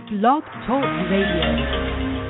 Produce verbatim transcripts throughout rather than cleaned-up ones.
Blog Talk Radio.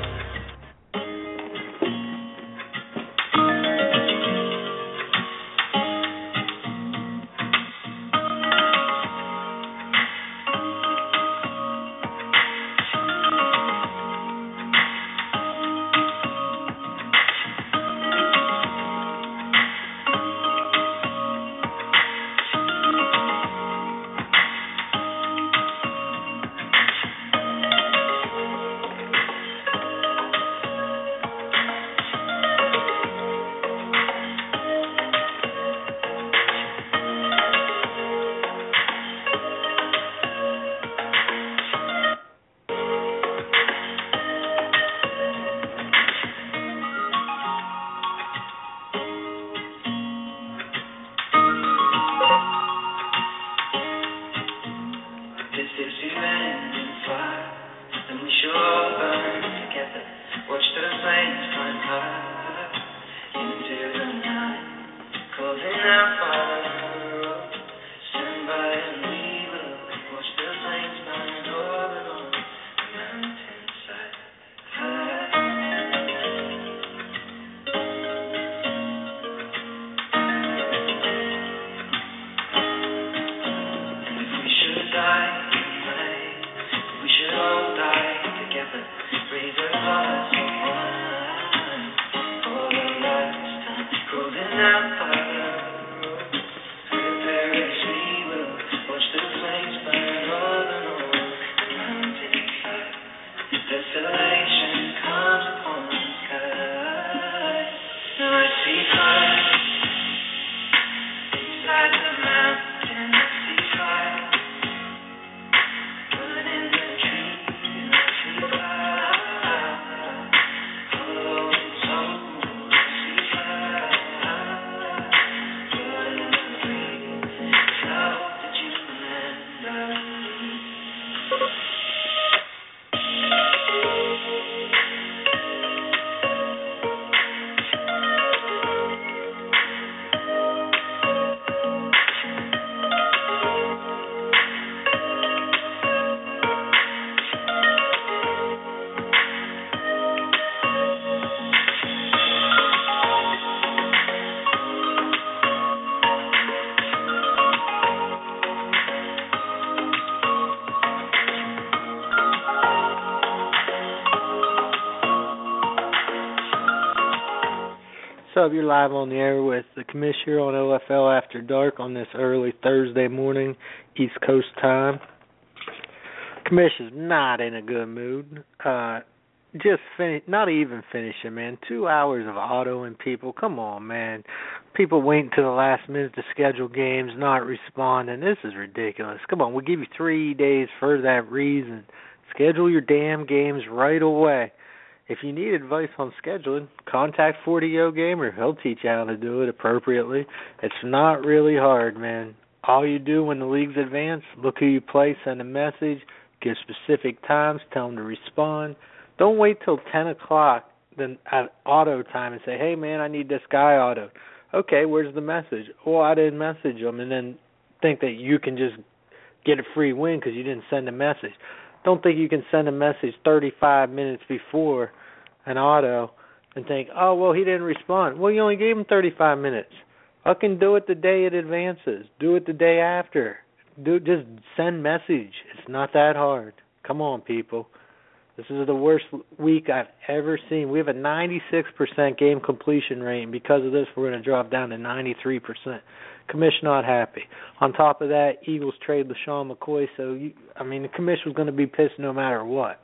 What's up? You're live on the air with the Commissioner on O F L After Dark on this early Thursday morning, East Coast time. Commissioner's not in a good mood. Uh, just finish, not even finishing, man. Two hours of autoing people. Come on, man. People waiting to the last minute to schedule games, not responding. This is ridiculous. Come on, we'll give you three days for that reason. Schedule your damn games right away. If you need advice on scheduling, contact forty O Gamer. He'll teach you how to do it appropriately. It's not really hard, man. All you do when the leagues advance, look who you play, send a message, give specific times, tell them to respond. Don't wait till ten o'clock then at auto time and say, hey, man, I need this guy autoed. Okay, where's the message? Oh, I didn't message him, and then think that you can just get a free win because you didn't send a message. Don't think you can send a message thirty-five minutes before an auto and think, oh, well, he didn't respond. Well, you only gave him thirty-five minutes. I can do it the day it advances. Do it the day after. Do Just send message. It's not that hard. Come on, people. This is the worst week I've ever seen. We have a ninety-six percent game completion rate, and because of this, we're going to drop down to ninety-three percent. Commission not happy. On top of that, Eagles trade LaShawn McCoy, so, you, I mean, the commission was going to be pissed no matter what.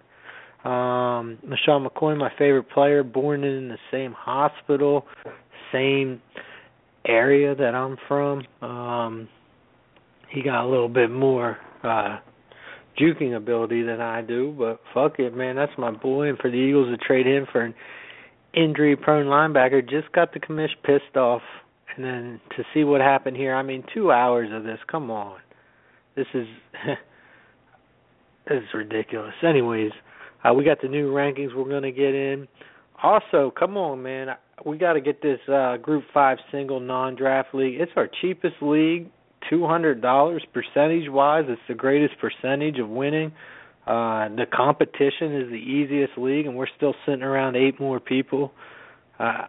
Um, LaShawn McCoy, my favorite player, born in the same hospital, same area that I'm from. Um, he got a little bit more uh, juking ability than I do, but fuck it, man, that's my boy. And for the Eagles to trade him for an injury-prone linebacker just got the commission pissed off. And then to see what happened here, I mean, two hours of this, come on. This is this is ridiculous. Anyways, uh, we got the new rankings we're going to get in. Also, come on, man, we got to get this uh, Group five single non-draft league. It's our cheapest league, two hundred dollars percentage-wise. It's the greatest percentage of winning. Uh, the competition is the easiest league, and we're still sitting around eight more people. Uh,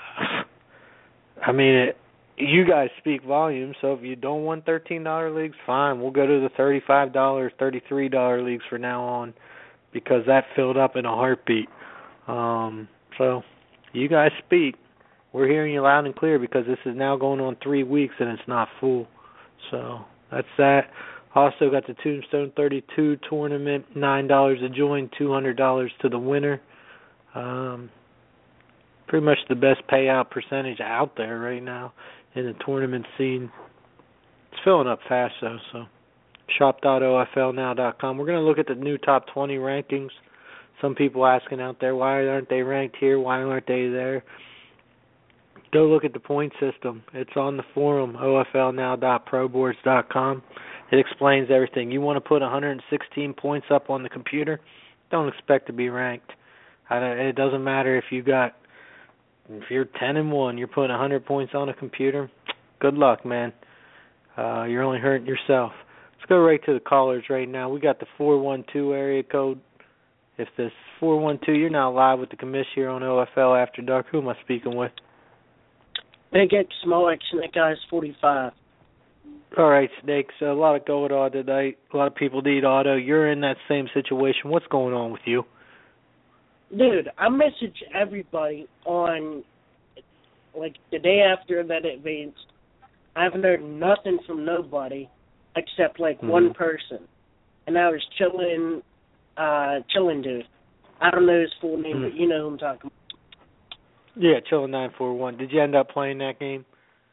I mean, it, you guys speak volumes, so if you don't want thirteen dollar leagues, fine. We'll go to the thirty-five dollar, thirty-three dollar leagues from now on because that filled up in a heartbeat. Um, so you guys speak. We're hearing you loud and clear because this is now going on three weeks and it's not full. So that's that. Also got the Tombstone thirty-two tournament, nine dollars a join, two hundred dollars to the winner. Um, pretty much the best payout percentage out there right now in the tournament scene. It's filling up fast though, so shop dot O F L now dot com. We're going to look at the new top twenty rankings. Some people asking out there, why aren't they ranked here? Why aren't they there? Go look at the point system. It's on the forum, O F L now dot pro boards dot com. It explains everything. You want to put one hundred sixteen points up on the computer, don't expect to be ranked. I don't, it doesn't matter if you got, if you're ten and one, you're putting one hundred points on a computer, good luck, man. Uh, you're only hurting yourself. Let's go right to the callers right now. We got the four one two area code. If this four one two, you're now live with the commish here on O F L After Dark. Who am I speaking with? Big X, Small X, Snake Eyes, forty-five. All right, Snake. So a lot of gold auto tonight. A lot of people need auto. You're in that same situation. What's going on with you? Dude, I message everybody on, like, the day after that it advanced. I haven't heard nothing from nobody except, like, mm-hmm. one person. And I was chilling, uh, chilling dude. I don't know his full name, mm-hmm. but you know who I'm talking about. Yeah, Chillin' nine four one. Did you end up playing that game?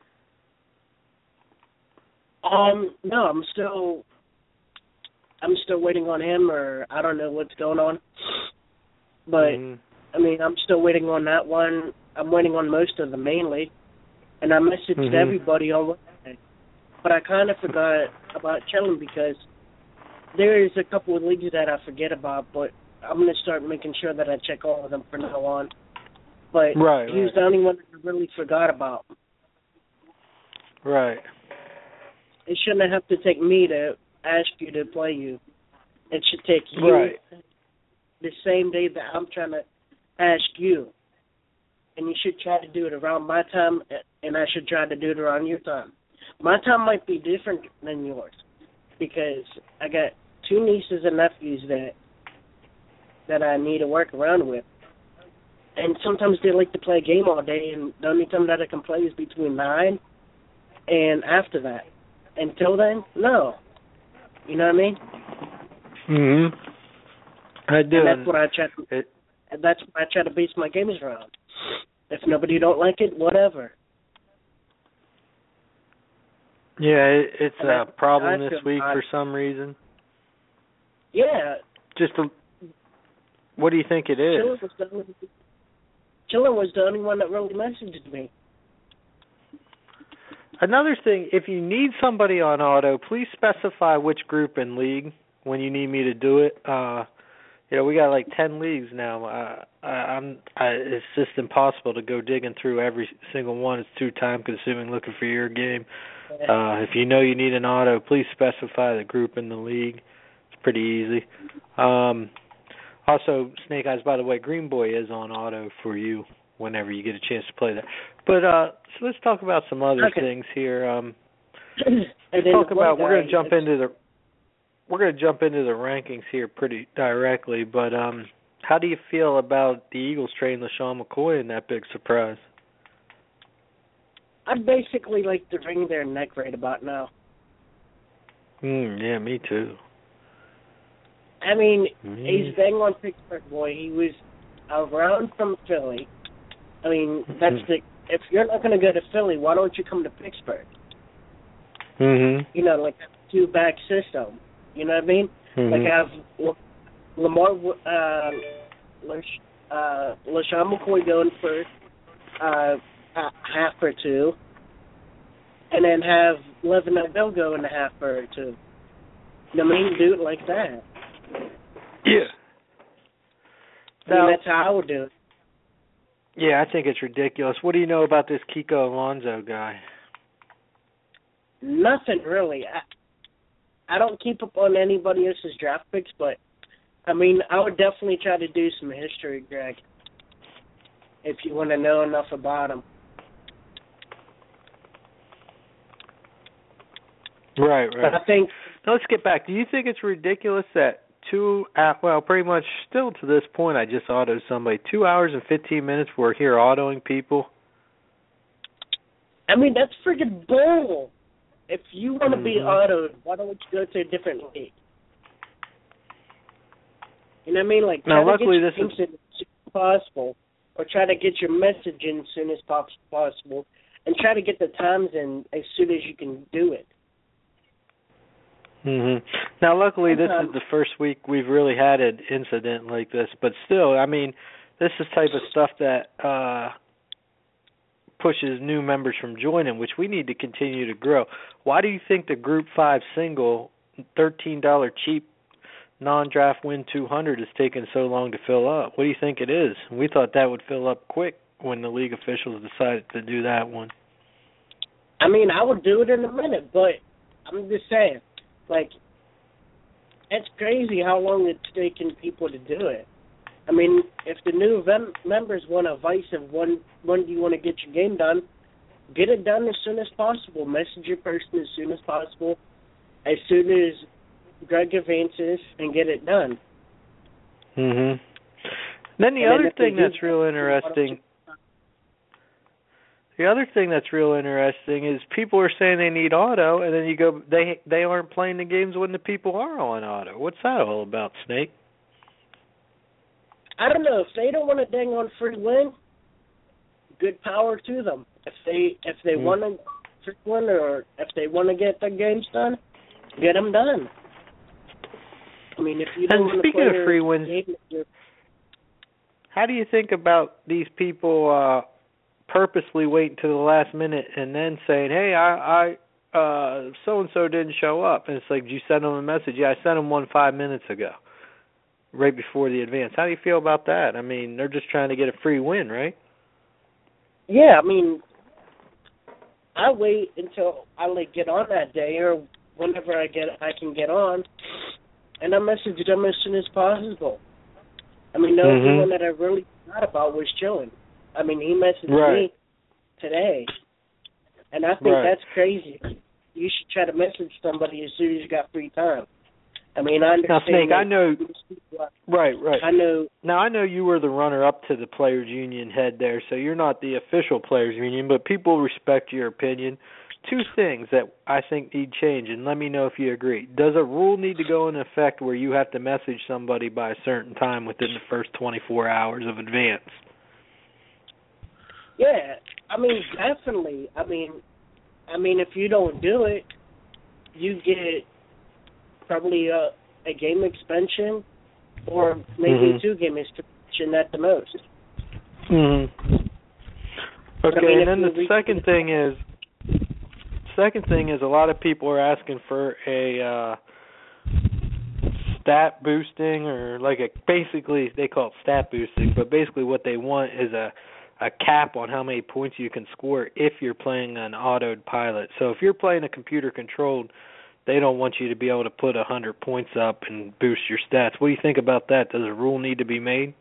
Um, no, I'm still, I'm still waiting on him, or I don't know what's going on. But, mm-hmm. I mean, I'm still waiting on that one. I'm waiting on most of them mainly. And I messaged mm-hmm. everybody on Wednesday. But I kind of forgot about Chillin' because there is a couple of leagues that I forget about, but I'm going to start making sure that I check all of them from now on. But right, he was right. the only one that I really forgot about. Right. It shouldn't have to take me to ask you to play you. It should take you right. the same day that I'm trying to ask you. And you should try to do it around my time, and I should try to do it around your time. My time might be different than yours because I got two nieces and nephews that that I need to work around with. And sometimes they like to play a game all day, and the only time that I can play is between nine and after that. Until then, no. You know what I mean? Mm-hmm. I do. And that's what I try to, it, that's what I try to base my games around. If nobody don't like it, whatever. Yeah, it, it's and a I, problem I this week I, for some reason. Yeah. Just a, what do you think it is? Chillin' was the only one that really messaged me. Another thing, if you need somebody on auto, please specify which group and league when you need me to do it. Uh, you know, we got like ten leagues now. Uh, I, I'm, I, it's just impossible to go digging through every single one. It's too time consuming looking for your game. Uh, if you know you need an auto, please specify the group and the league. It's pretty easy. Um, Also, Snake Eyes, by the way, Green Boy is on auto for you whenever you get a chance to play that. But uh, so let's talk about some other okay. things here. Um, let's talk about. We're going to jump into the. We're going to jump into the rankings here pretty directly. But um, how do you feel about the Eagles trading LaShawn McCoy in that big surprise? I'd basically like to wring their neck right about now. Mm, yeah, me too. I mean, mm. he's bang on Pittsburgh boy. He was around from Philly. I mean, that's the. If you're not going to go to Philly, why don't you come to Pittsburgh? Mm-hmm. You know, like a two-back system. You know what I mean? Mm-hmm. Like have Lamar, uh, Lash, uh, LaShawn McCoy going for uh, a half or two, and then have Le'Veon Bell go in a half or two. You know what I mean? Do it like that. Yeah. I mean, that's how I would do it. Yeah, I think it's ridiculous. What do you know about this Kiko Alonso guy? Nothing really. I, I don't keep up on anybody else's draft picks, but I mean, I would definitely try to do some history, Greg, if you want to know enough about them. Right, right. But I think. Now let's get back. Do you think it's ridiculous that two, well, pretty much still to this point, I just autoed somebody two hours and fifteen minutes. We're here autoing people. I mean, that's freaking bull. If you want to mm-hmm. be autoed, why don't you go to a different league? You know what I mean? Like, now, try luckily, to get this your is as soon as possible, or try to get your message in as soon as possible, and try to get the times in as soon as you can do it. Mm-hmm. Now, luckily, this Sometimes. is the first week we've really had an incident like this. But still, I mean, this is type of stuff that uh, pushes new members from joining, which we need to continue to grow. Why do you think the Group five single, thirteen dollars cheap, non-draft win two hundred is taking so long to fill up? What do you think it is? We thought that would fill up quick when the league officials decided to do that one. I mean, I would do it in a minute, but I'm just saying. Like, it's crazy how long it's taking people to do it. I mean, if the new vem- members want a vice of when, when do you want to get your game done, get it done as soon as possible. Message your person as soon as possible, as soon as Greg advances, and get it done. Mm-hmm. Then the and other then thing that's do, real interesting... The other thing that's real interesting is people are saying they need auto, and then you go, they they aren't playing the games when the people are on auto. What's that all about, Snake? I don't know. If they don't want to dang on free win, good power to them. If they if they mm. want to free win, or if they want to get their games done, get them done. I mean, if you don't and want speaking to play of free wins, game, how do you think about these people uh, purposely waiting to the last minute and then saying, "Hey, I, I uh, so and so didn't show up," and it's like, "Did you send them a message?" "Yeah, I sent them one five minutes ago, right before the advance." How do you feel about that? I mean, they're just trying to get a free win, right? Yeah, I mean, I wait until I like get on that day or whenever I get I can get on, and I message them as soon as possible. I mean, the mm-hmm. only one that I really forgot about was Chillin. I mean, he messaged right. me today, and I think right. that's crazy. You should try to message somebody as soon as you got free time. I mean, I understand. Now, Snake, that I know. Right, right. I know. Now, I know you were the runner-up to the Players Union head there, so you're not the official Players Union, but people respect your opinion. Two things that I think need change, and let me know if you agree. Does a rule need to go into effect where you have to message somebody by a certain time within the first twenty-four hours of advance? Yeah, I mean, definitely. I mean, I mean, if you don't do it, you get probably a, a game expansion or maybe mm-hmm. two game expansion at the most. Mm-hmm. Okay, I mean, and then the re- second thing is, second thing is a lot of people are asking for a uh, stat boosting, or like a basically they call it stat boosting, but basically what they want is a a cap on how many points you can score if you're playing an autoed pilot. So if you're playing a computer controlled, they don't want you to be able to put one hundred points up and boost your stats. What do you think about that? Does a rule need to be made?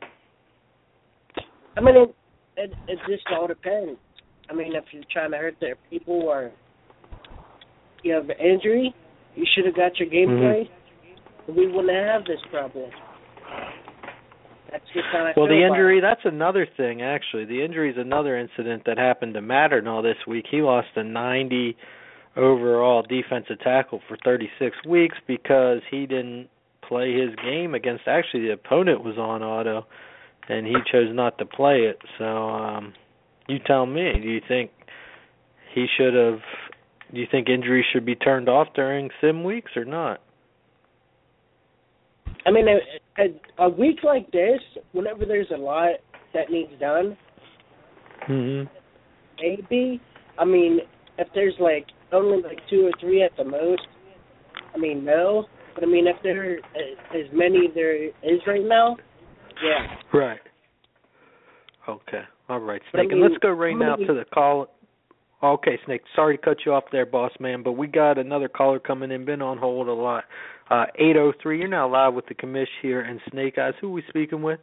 I mean, it, it, it just all depends. I mean, if you're trying to hurt their people or you have an injury, you should have got your gameplay. Mm-hmm. We wouldn't have this problem. That's just how I well, feel the injury, about it. that's another thing, actually. The injury is another incident that happened to Matternall this week. He lost a ninety overall defensive tackle for thirty-six weeks because he didn't play his game against, actually the opponent was on auto, and he chose not to play it. So um, you tell me, do you think he should have, do you think injuries should be turned off during sim weeks or not? I mean, a, a, a week like this, whenever there's a lot that needs done, mm-hmm. maybe. I mean, if there's like only like two or three at the most, I mean, no. But I mean, if there are as many there is right now, yeah. Right. Okay. All right, Snake. I mean, and let's go right now many, to the call. Okay, Snake. Sorry to cut you off there, boss man, but we got another caller coming in. Been on hold a lot. Uh, eight oh three. You're now live with the commish here and Snake Eyes. Who are we speaking with?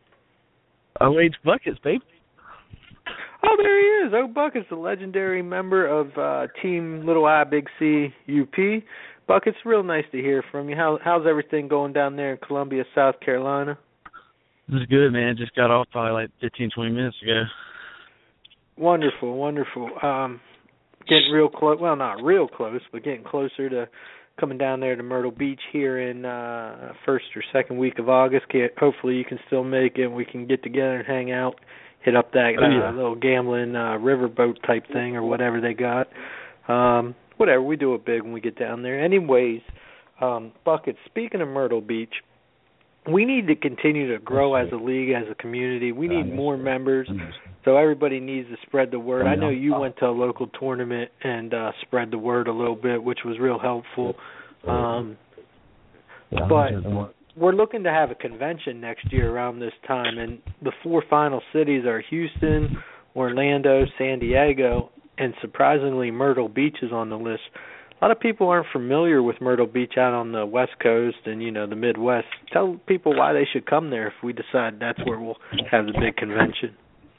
O H Buckets, babe. Oh, there he is. O Buckets, the legendary member of uh, Team Little I Big C U P. Buckets, real nice to hear from you. How, how's everything going down there in Columbia, South Carolina? This is good, man. Just got off probably like fifteen, twenty minutes ago. Wonderful, wonderful. Um, getting real close. Well, not real close, but getting closer to coming down there to Myrtle Beach here in uh first or second week of August. Can't, hopefully you can still make it and we can get together and hang out, hit up that uh, oh, yeah. little gambling uh, riverboat type thing or whatever they got. Um, whatever, we do it big when we get down there. Anyways, um, Buckets, speaking of Myrtle Beach, we need to continue to grow as a league, as a community. We need more members, so everybody needs to spread the word. I know you went to a local tournament and uh, spread the word a little bit, which was real helpful. Um, but we're looking to have a convention next year around this time, and the four final cities are Houston, Orlando, San Diego, and surprisingly Myrtle Beach is on the list. A lot of people aren't familiar with Myrtle Beach out on the West Coast and, you know, the Midwest. Tell people why they should come there if we decide that's where we'll have the big convention.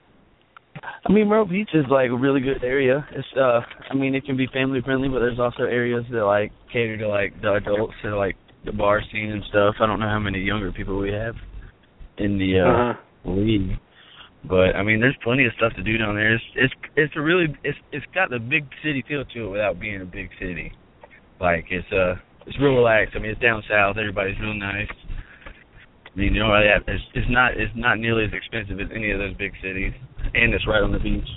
I mean, Myrtle Beach is like a really good area. It's uh, I mean, it can be family friendly, but there's also areas that like cater to like the adults, to like the bar scene and stuff. I don't know how many younger people we have in the uh, uh-huh. league, but I mean, there's plenty of stuff to do down there. It's it's it's a really it's it's got the big city feel to it without being a big city. Like it's uh it's real relaxed. I mean, it's down south. Everybody's real nice. I mean, you know, it's it's not it's not nearly as expensive as any of those big cities, and it's right on the beach.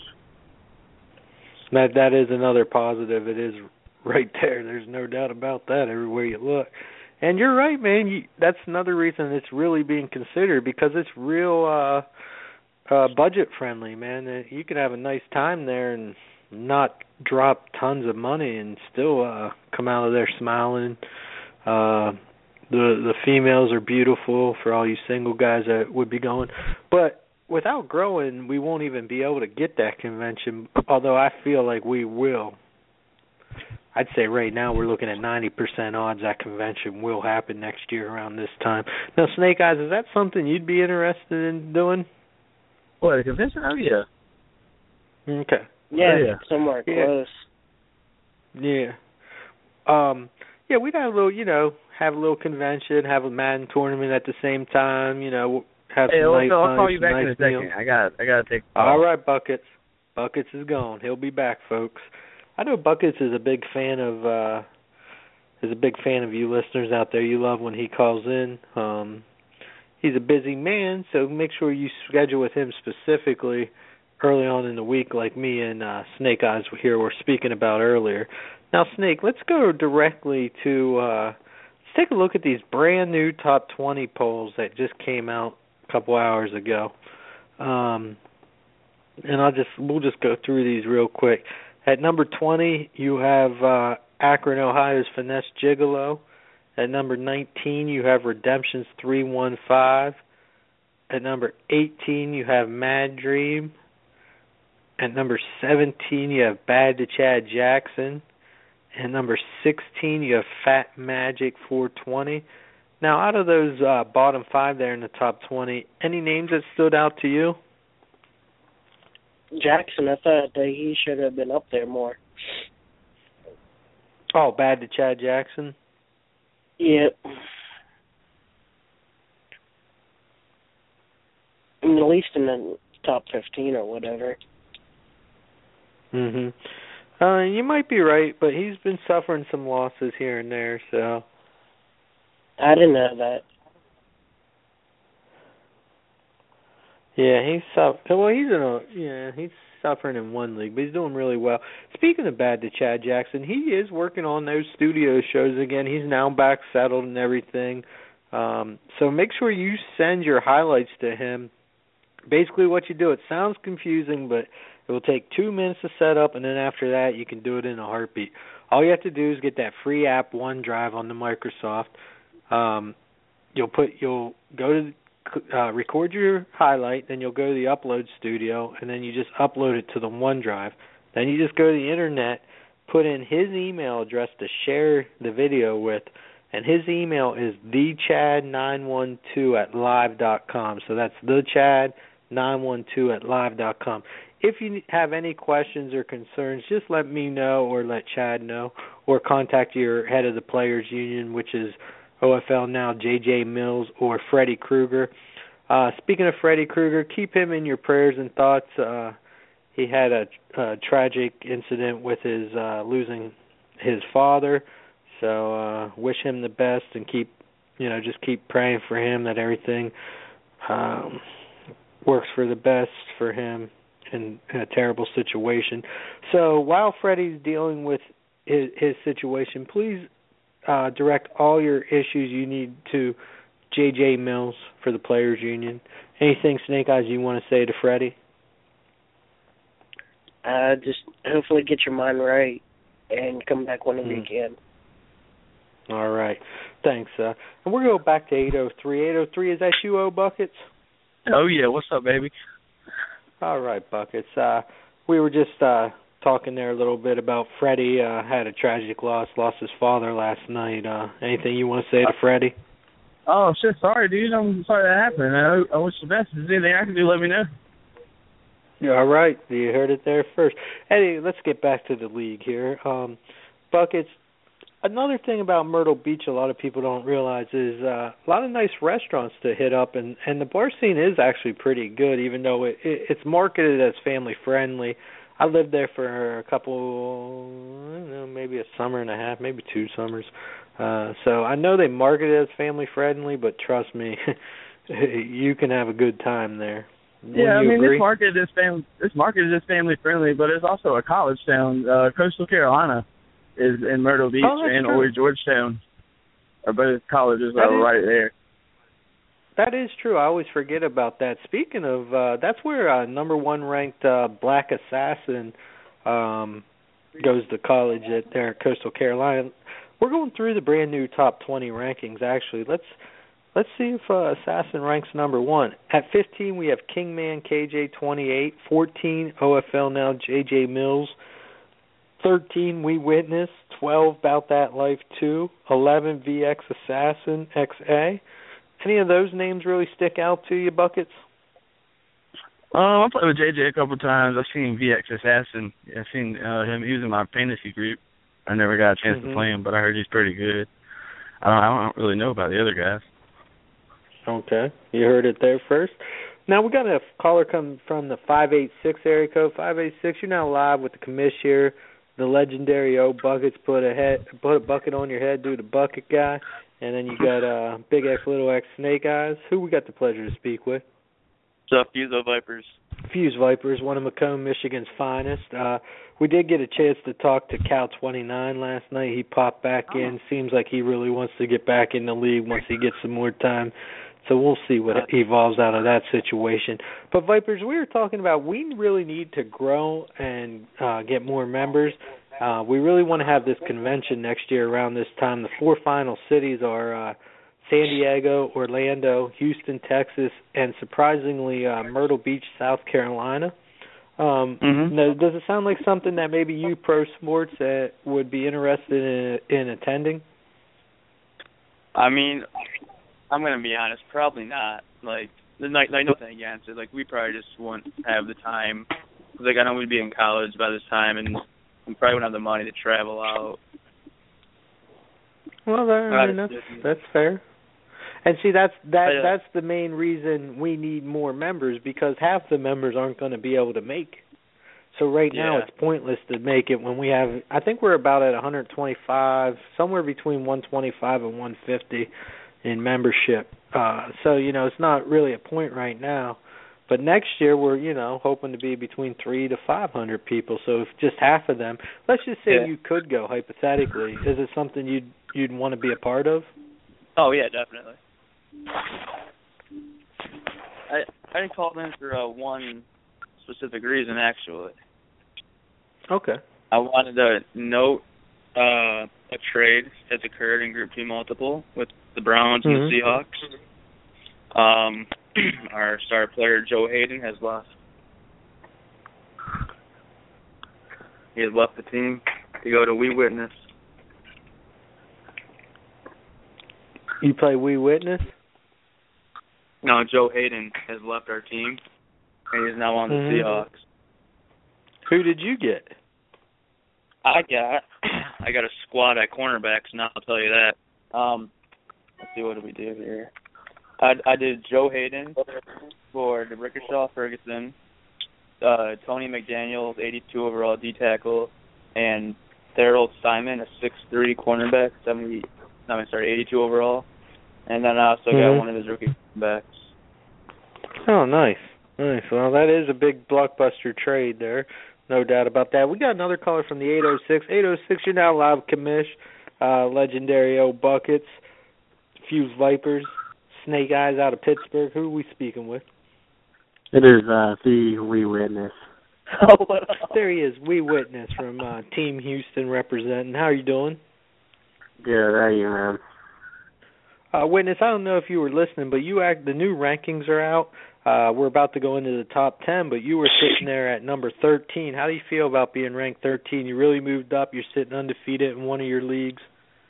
That that is another positive. It is right there. There's no doubt about that. Everywhere you look, and you're right, man. You, that's another reason it's really being considered because it's real uh, uh, budget friendly, man. You can have a nice time there and not drop tons of money and still uh, come out of there smiling. Uh, The the females are beautiful for all you single guys that would be going. But without growing, we won't even be able to get that convention, although I feel like we will. I'd say right now we're looking at ninety percent odds that convention will happen next year around this time. Now, Snake Eyes, is that something you'd be interested in doing? What, a convention? Oh, yeah. Okay. Yeah, oh, yeah. somewhere yeah. close. Yeah. Um, yeah, we'd have a little, you know, have a little convention, have a Madden tournament at the same time, you know, have hey, some well, nice I'll call nice, you back nice in a second. meals. I got I got to take All right, Buckets. Buckets is gone. He'll be back, folks. I know Buckets is a big fan of uh is a big fan of you listeners out there. You love when he calls in. Um he's a busy man, so make sure you schedule with him specifically early on in the week like me and uh Snake Eyes here were speaking about earlier. Now, Snake, let's go directly to uh let's take a look at these brand new top twenty polls that just came out a couple hours ago. Um and I'll just we'll just go through these real quick. At number twenty, you have uh, Akron, Ohio's Finesse Gigolo. At number nineteen, you have Redemption's three one five. At number eighteen, you have Mad Dream. At number seventeen, you have Bad to Chad Jackson. At number sixteen, you have Fat Magic four twenty. Now, out of those uh, bottom five there in the top twenty, any names that stood out to you? Jackson, I thought that he should have been up there more. Oh, Bad to Chad Jackson? Yeah. I mean, at least in the top fifteen or whatever. Mhm. Uh, you might be right, but he's been suffering some losses here and there, so. I didn't know that. Yeah, he's suffering. Well, he's in a yeah, he's suffering in one league, but he's doing really well. Speaking of Bad to Chad Jackson, he is working on those studio shows again. He's now back settled and everything. Um, so make sure you send your highlights to him. Basically, what you do, it sounds confusing, but it will take two minutes to set up, and then after that, you can do it in a heartbeat. All you have to do is get that free app OneDrive on the Microsoft. Um, you'll put you'll go to Uh, record your highlight, then you'll go to the upload studio, and then you just upload it to the OneDrive. Then you just go to the internet, put in his email address to share the video with, and his email is the chad nine one two at live dot com. So that's the chad nine one two at live dot com. If you have any questions or concerns, just let me know or let Chad know, or contact your head of the Players Union, which is O F L now J J Mills, or Freddie Krueger. Uh, speaking of Freddie Krueger, keep him in your prayers and thoughts. Uh, he had a, a tragic incident with his uh, losing his father, so uh, wish him the best, and keep, you know, just keep praying for him that everything um, works for the best for him in, in a terrible situation. So while Freddie's dealing with his, his situation, please uh, direct all your issues you need to J J Mills for the Players Union. Anything, Snake Eyes, you want to say to Freddie? Uh, just hopefully get your mind right and come back whenever mm. you can. All right. Thanks. Uh, and we're going to go back to eight oh three. eight oh three, is that you, O Buckets? Oh, yeah. What's up, baby? All right, Buckets. Uh, we were just uh, talking there a little bit about Freddie. Uh, had a tragic loss, lost his father last night. Uh, anything you want to say to Freddie? Oh, shit, sorry, dude. I'm sorry that happened. I, I wish the best. If there's anything I can do, let me know. Yeah, all right. You heard it there first. Hey, let's get back to the league here. Um, Buckets, another thing about Myrtle Beach a lot of people don't realize is uh, a lot of nice restaurants to hit up, and, and the bar scene is actually pretty good, even though it, it, it's marketed as family-friendly. I lived there for a couple, I don't know, maybe a summer and a half, maybe two summers. Uh, so I know they market it as family-friendly, but trust me, you can have a good time there. Yeah, I mean, agree? this market is fam- this market is family-friendly, but it's also a college town. Uh, Coastal Carolina is in Myrtle Beach, oh, and true. or Georgetown are both colleges that are is, right there. That is true. I always forget about that. Speaking of, uh, that's where uh, number one ranked uh, Black Assassin um, goes to college at there at Coastal Carolina. We're going through the brand new top twenty rankings. Actually, let's let's see if uh, Assassin ranks number one. At fifteen, we have Kingman K J twenty-eight. fourteen, O F L now J J Mills. thirteen, We Witness. twelve, About That Life two. eleven, V X Assassin X A. Any of those names really stick out to you, Buckets? Um, I played with J J a couple times. I've seen V X Assassin. I've seen uh, him. He was in my fantasy group. I never got a chance mm-hmm. to play him, but I heard he's pretty good. I don't, I don't really know about the other guys. Okay, you heard it there first. Now we got a caller come from the five eight six area code. five eight six, you're now live with the commish here. The legendary O Buckets put a head, put a bucket on your head, do the bucket guy, and then you got uh, Big X, Little X, Snake Eyes. Who we got the pleasure to speak with? What's up, Fuse Vipers? Fuse Vipers, one of Macomb, Michigan's finest. Uh, we did get a chance to talk to Cal twenty-nine last night. He popped back oh. in. Seems like he really wants to get back in the league once he gets some more time. So we'll see what evolves out of that situation. But, Vipers, we were talking about we really need to grow and uh, get more members. Uh, we really want to have this convention next year around this time. The four final cities are uh, San Diego, Orlando, Houston, Texas, and surprisingly uh, Myrtle Beach, South Carolina. Um, mm-hmm. now, does it sound like something that maybe you, Pro Sports, uh, would be interested in, in attending? I mean, I'm going to be honest, probably not. Like, there's like, like nothing against it. Like, we probably just won't have the time. Like, I know we'd be in college by this time, and we probably wouldn't have the money to travel out. Well, that, I mean, that's, that's fair. And see, that's that that's the main reason we need more members, because half the members aren't going to be able to make. So right now yeah. it's pointless to make it when we have, I think we're about at one twenty-five, somewhere between one twenty-five and one fifty in membership. Uh, so, you know, it's not really a point right now. But next year we're, you know, hoping to be between three to five hundred people. So if just half of them, let's just say yeah. you could go hypothetically. Is it something you'd you'd want to be a part of? Oh yeah, definitely. I I called in for uh, one specific reason, actually. Okay. I wanted to note uh, a trade that's occurred in Group two Multiple with the Browns and mm-hmm. the Seahawks. Um, our star player Joe Hayden has left. He has left the team to go to We Witness. You play We Witness? No, Joe Hayden has left our team, and he's now on the mm-hmm. Seahawks. Who did you get? I got I got a squad at cornerbacks now, I'll tell you that. Um, let's see, what do we do here? I, I did Joe Hayden for the Rickershaw Ferguson, uh, Tony McDaniel, eighty-two overall D-tackle, and Daryl Simon, a six three cornerback, seventy, no, I'm sorry, eighty-two overall. And then I also mm-hmm. got one of his rookie backs. Oh, nice. Nice. Well, that is a big blockbuster trade there. No doubt about that. We got another caller from the eight oh six. eight oh six, you're now live, commish. Uh, legendary old Buckets, Fuse Vipers, Snake Eyes out of Pittsburgh. Who are we speaking with? It is uh, the We Witness. Oh, there he is, We Witness from uh, Team Houston representing. How are you doing? Good, how are you, man? Uh, Witness, I don't know if you were listening, but you act, the new rankings are out. Uh, we're about to go into the top ten, but you were sitting there at number thirteen. How do you feel about being ranked thirteen? You really moved up. You're sitting undefeated in one of your leagues.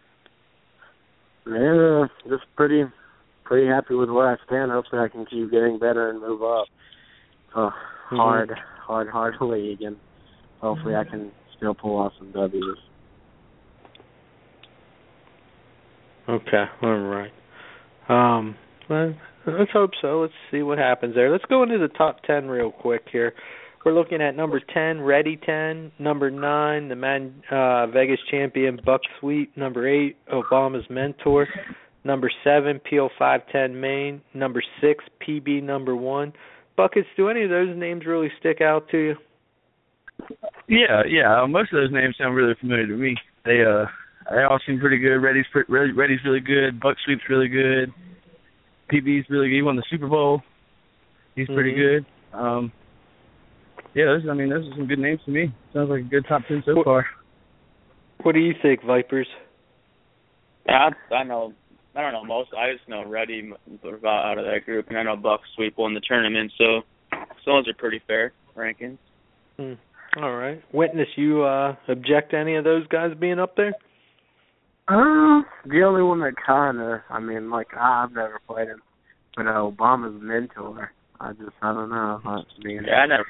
Yeah, just pretty pretty happy with where I stand. Hopefully I can keep getting better and move up. So mm-hmm. hard, hard, hard league, and hopefully I can still pull off some W's. Okay, all right. Um, well, let's hope so. Let's see what happens there. Let's go into the top ten real quick here. We're looking at number ten, Ready ten. Number nine, the Man uh, Vegas champion, Buck Sweep. Number eight, Obama's Mentor. Number seven, P O five ten Maine. Number six, P B number one. Buckets, do any of those names really stick out to you? Yeah, yeah. Most of those names sound really familiar to me. They uh, they all seem pretty good. Ready's pretty, Ready's really good. Buck Sweep's really good. P B's really good. He won the Super Bowl. He's pretty mm-hmm. good. Um, yeah, those, I mean, those are some good names to me. Sounds like a good top ten so what, far. What do you think, Vipers? Yeah, I, I know. I don't know most. I just know Reddy out of that group, and I know Buck Sweep won the tournament. So, so those are pretty fair rankings. Hmm. All right. Witness, you uh, object to any of those guys being up there? Uh, the only one that kind of, I mean, like, I've never played him, but uh, Obama's Mentor, I just, I don't know. I mean, yeah, I never.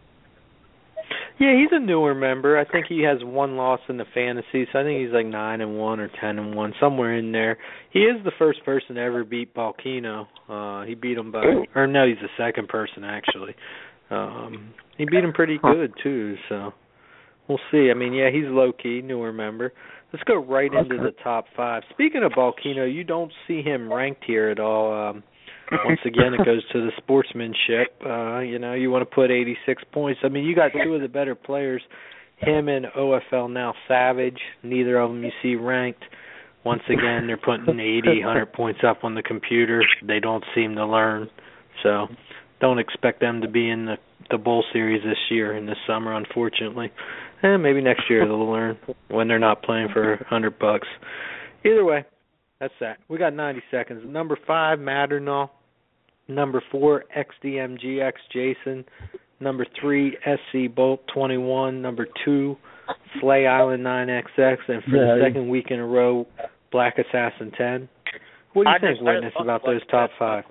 Yeah, he's a newer member. I think he has one loss in the fantasy, so I think he's like nine and one or ten and one, somewhere in there. He is the first person to ever beat Balkino. Uh, he beat him by, or no, he's the second person actually. Um, he beat him pretty good too, so we'll see. I mean, yeah, he's low key, newer member. Let's go right into the top five. Speaking of Balkino, you don't see him ranked here at all. Um, once again, it goes to the sportsmanship. Uh, you know, you want to put eighty-six points. I mean, you got two of the better players, him and O F L now Savage. Neither of them you see ranked. Once again, they're putting eighty, one hundred points up on the computer. They don't seem to learn. So don't expect them to be in the, the bowl series this year and this summer, unfortunately. And maybe next year they'll learn when they're not playing for a hundred bucks. Either way, that's that. We got ninety seconds. Number five, Matternall. Number four, X D M G X Jason. Number three, S C Bolt twenty-one. Number two, Slay Island nine X X. And for yeah, the second yeah. week in a row, Black Assassin ten. What do you I think, Witness, about those top five?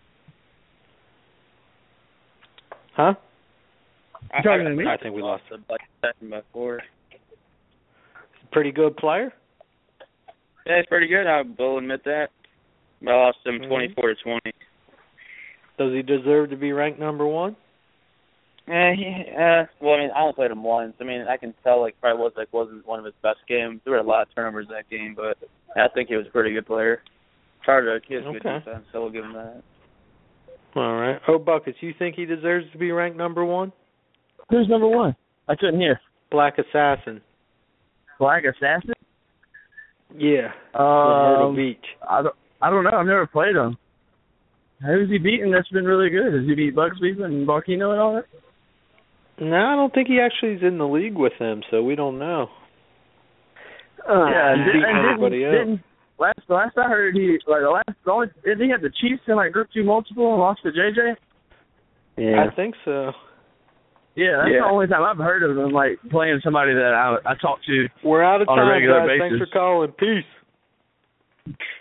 Huh? You talking to me? I think we lost the Black Assassin by four. Pretty good player? Yeah, he's pretty good. I will admit that. I lost him mm-hmm. twenty-four to twenty. Does he deserve to be ranked number one? Yeah, he, uh, well, I mean, I only played him once. I mean, I can tell, like, probably was like wasn't one of his best games. There were a lot of turnovers that game, but I think he was a pretty good player. Charter, he has okay. good defense, so we'll give him that. All right. Oh, Buckets, you think he deserves to be ranked number one? Who's number one? I couldn't hear. Black Assassin. Black Assassin? Yeah. Um, Myrtle Beach. I don't, I don't know. I've never played him. Who's he beaten that's been really good? Has he beat Buck Sweep and Balkino and all that? No, I don't think he actually is in the league with them, so we don't know. Uh, yeah, he beat and everybody didn't, else. Didn't, last, last I heard, he like the last the only did he have the Chiefs in like Group Two multiple and lost to J J? Yeah, I think so. Yeah, that's Yeah. the only time I've heard of them, like, playing somebody that I I talk to We're out of on a time, regular guys. basis. Thanks for calling. Peace.